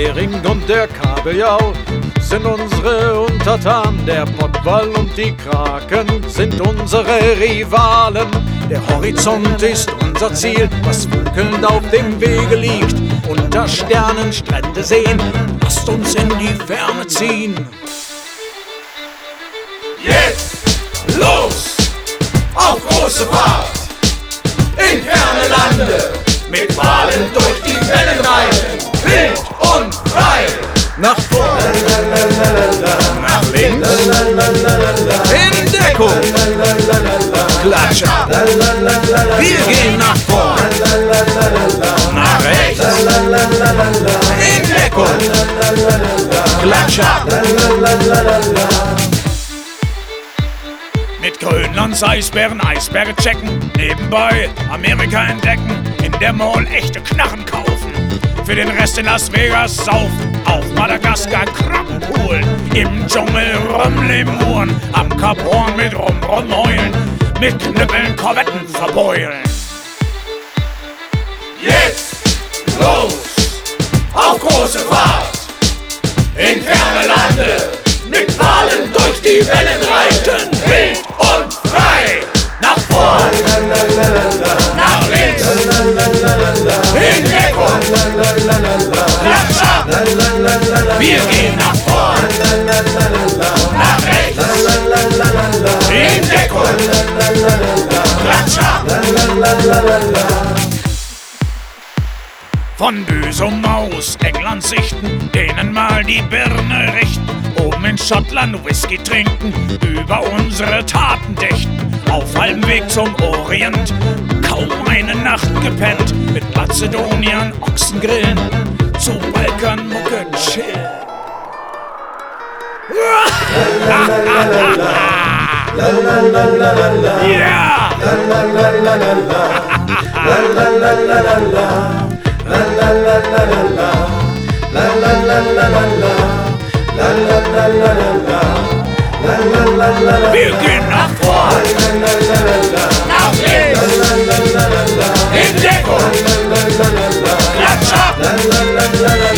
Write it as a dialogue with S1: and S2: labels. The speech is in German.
S1: Hering und der Kabeljau sind unsere Untertanen, der Pottwal und die Kraken sind unsere Rivalen. Der Horizont ist unser Ziel, was funkelnd auf dem Wege liegt. Unter Sternen Strände sehen, lasst uns in die Ferne ziehen.
S2: Jetzt los auf große Fahrt in ferne Lande, mit Walen durch die Wellen reiten, wild und frei.
S1: Nach vorn, nach links, in Deckung, Klatscher. Wir gehen nach vorn, nach rechts, in Deckung, Klatscher.
S3: Mit Grönlands Eisbären Eisberge checken, nebenbei Amerika entdecken, in der Mall echte Knarren kaufen, für den Rest in Las Vegas saufen, auf Madagaskar Krabben holen, im Dschungel rumlemuren, am Kap Horn mit Rum heulen, mit Knüppeln Korvetten verbeulen.
S2: Jetzt los auf große Fahrt in ferne Lande, mit Walen durch die Wellen reiten, wild und frei. Nach vorn, nach links, in Deckung, Klatscher. Wir gehen nach vorn, nach rechts, in Deckung, Klatscher.
S3: Von Büsum aus England sichten, denen mal die Birne richten, oben in Schottland Whisky trinken, über unsere Taten dächten, auf halbem Weg zum Orient, kaum eine Nacht gepennt, mit Mazedoniern Ochsen grillen, zu Balkanmucke chillen. Ja! Wir gehen nach vorn,
S2: nach links, in Deckung, Klatscher.